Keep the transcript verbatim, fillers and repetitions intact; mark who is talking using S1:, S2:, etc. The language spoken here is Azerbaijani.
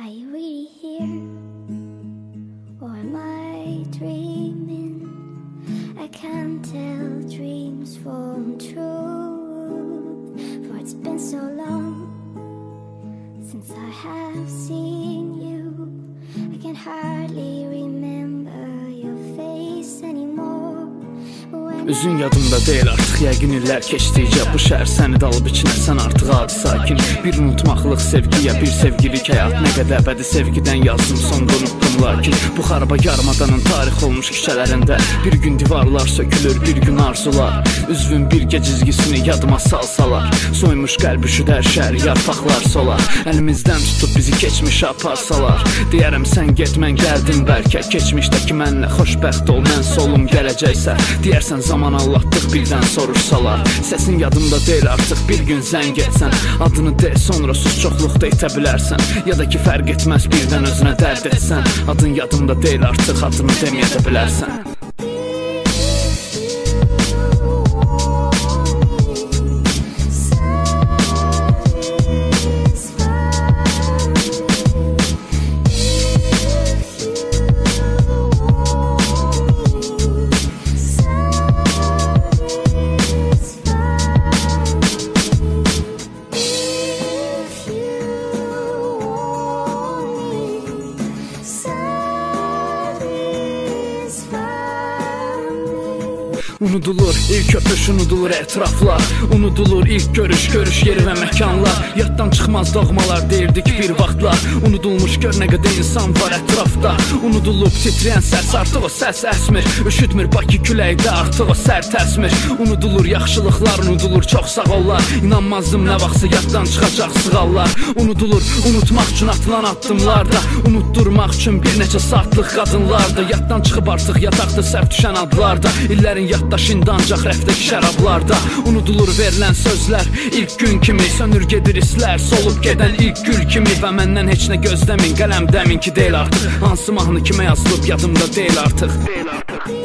S1: Are you really here? Or am I dreaming? I can't tell dreams from truth, for it's been so long since I have seen you. I can hardly remember your face anymore.
S2: Üzün yadımda deyil artıq, yəqin illər keçdikcə bu şəhər səni dalıb içinə, sən artıq adi sakin. Bir unutmaqlıq sevgiyə, bir sevgilik həyat, nə qədər əbədi sevgidən yazdım, sonda unutdum. Lakin bu xaraba yarımadanın tarix olmuş küçələrində bir gün divarlar sökülür, bir gün arzular. Üzvün bir gecizgisini yadıma salsalar, soymuş qəlb üşüdər şəhər, yarpaqlar solar. Əlimizdən tutub bizi keçmişə aparsalar, deyərəm sən get, mən gəldim bəlkə. Keçmişdəki mənlə xoşbəxt ol, mən solum gələcəksə, deyərsən zaman allatdıq birdən soruşsalar. Səsin yadımda deyil artıq, bir gün zəng etsən, adını de, sonra sus çoxluqda itə bilərsən. Ya da ki fərq etməz, birdən özünə dərd etsən, adın yadımda deyil artıq, adını deməyə də bilərsən. Unudulur ilk öpüş, unudulur etraflar, unudulur ilk görüş, görüş yeri və məkanlar. Yaddan çıxmaz doğmalar deyirdik bir vaxtlar, unudulmuş gör nə qədər insan var ətrafda. Unudulub titrəyən səs, artıq o səs əsmir, üşütmür Bakı küləkdə, artıq o sərt əsmir. Unudulur yaxşılıqlar, unudulur çox sağ ollar, İnanmazdım nə vaxtsa yaddan çıxacaq sığallar. Unudulur unutmaq üçün atılan addımlarda, unutturmaq üçün bir neçə saatlıq qadınlarda. Yaddan çıxıb artıq yataqda səhv düşən adlarda, illərin yaddaşında ancaq rəfdəki şərablarda. Unudulur verilən sözlər ilk gün kimi, sönür gedir islər, solub gedən ilk gül kimi. Və məndən heç nə gözləmin, qələm dəmin ki deyil artıq, hansı mahnı kimə yazılıb yadımda deyil artıq.